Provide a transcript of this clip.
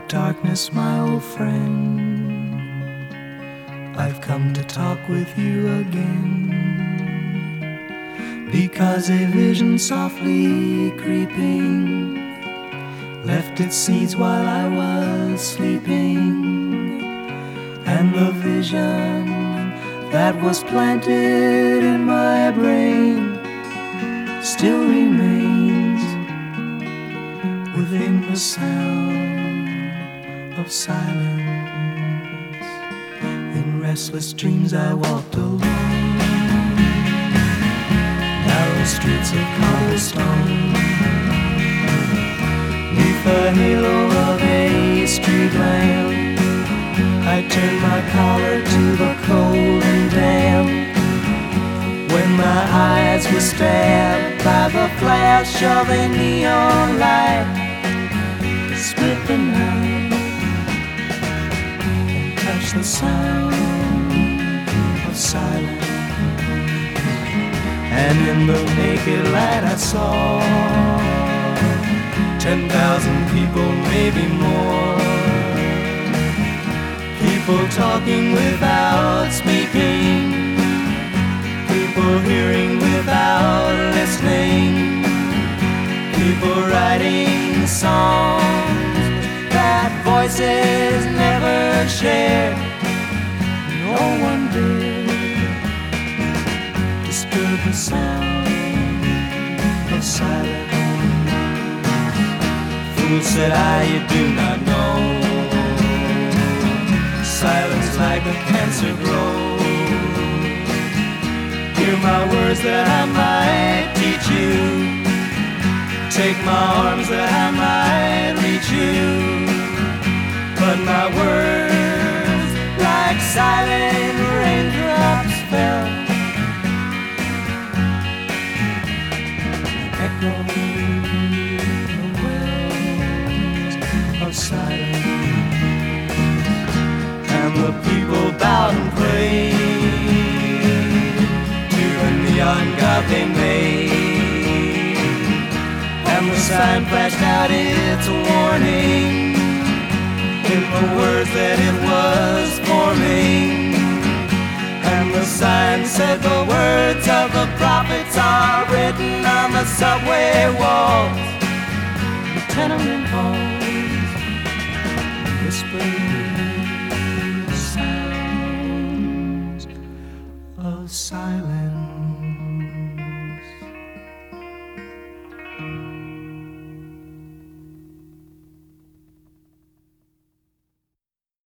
darkness, my old friend, I've come to talk with you again, because a vision softly creeping left its seeds while I was sleeping, and the vision that was planted in my brain still remains within the sound of silence. In restless dreams I walked alone, narrow streets of cobblestone, neath the halo of a street lamp. I turned my collar to the cold and damp, when my eyes were stabbed by the flash of a neon light. Split the night and touch the sound of silence, and in the naked light I saw 10,000 people, maybe more, people talking without speaking, people hearing without listening, people writing songs that voices never shared. No one did disturb the sound of silence. Fool, said I, you do not know, silence like a cancer grows. Hear my words that I might teach you, take my arms that I might reach you, but my words like silent raindrops fell, echoing the wells of silence. And the people bowed and prayed to the neon god they made, and the sign flashed out its warning in the words that it was forming. And the sign said the words of the prophets are written on the subway walls, the tenement halls, whispering